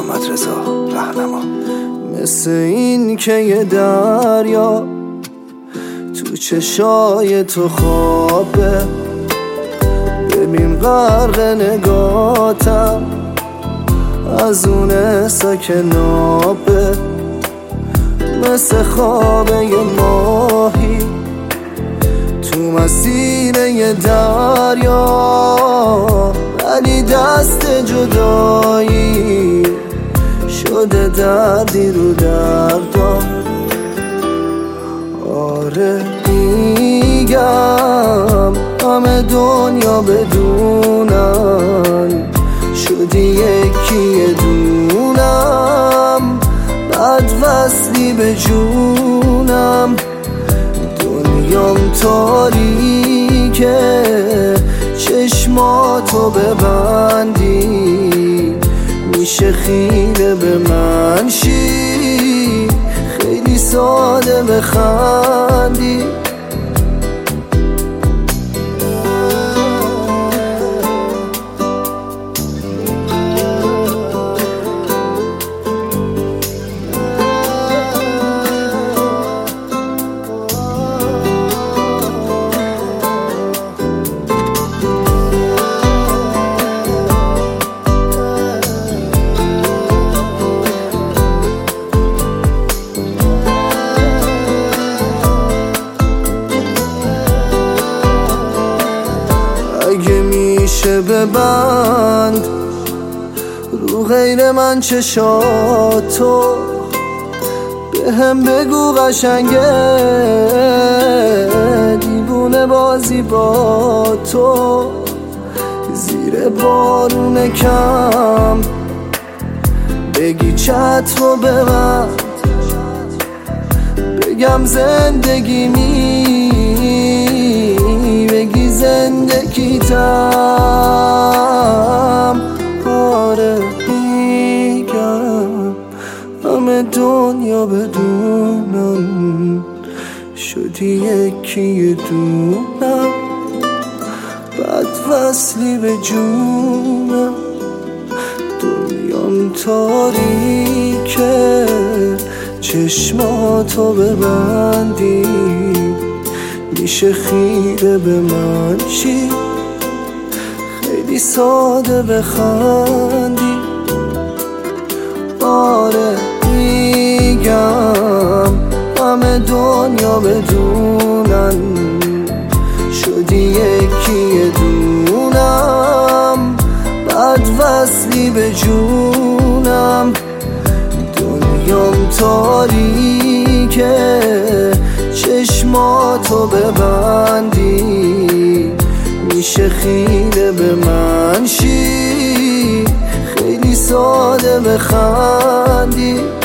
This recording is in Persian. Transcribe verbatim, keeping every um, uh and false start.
محمد رضا رهنما. مثل این که یه دریا تو چشای تو خوابه، ببین غرق نگاتم از اون ساکنابه. مثل خواب یه ماهی تو مسیر یه دریا، ولی دست جدایی شده دردی رو دردم. آره میگم همه دنیا بدونن شدی یکی دونم، بد وصلی به جونم. دنیام تاریکه چشماتو ببندی میشه خیره به من شی، خیلی ساده بخندی. اگه میشه ببند رو غیر من چشاتو، به هم بگو قشنگه دیوونه بازی با تو. زیر بارون کم بگی چتر ببند، بگم زندگی می بگی زندگیتم. آره میگم همه دنیا بدونم شدی یکی دونم، بد وصلی به جونم. دنیام تاریکه چشماتو ببندی میشه خیره به من چی، خیلی ساده بخندی. آره میگم همه دنیا بدونن شدی یکی دونم، بد وصلی به جونم. دنیام تاریکه چشماتو ببندی میشه خیره به من شی، خیلی ساده بخندی.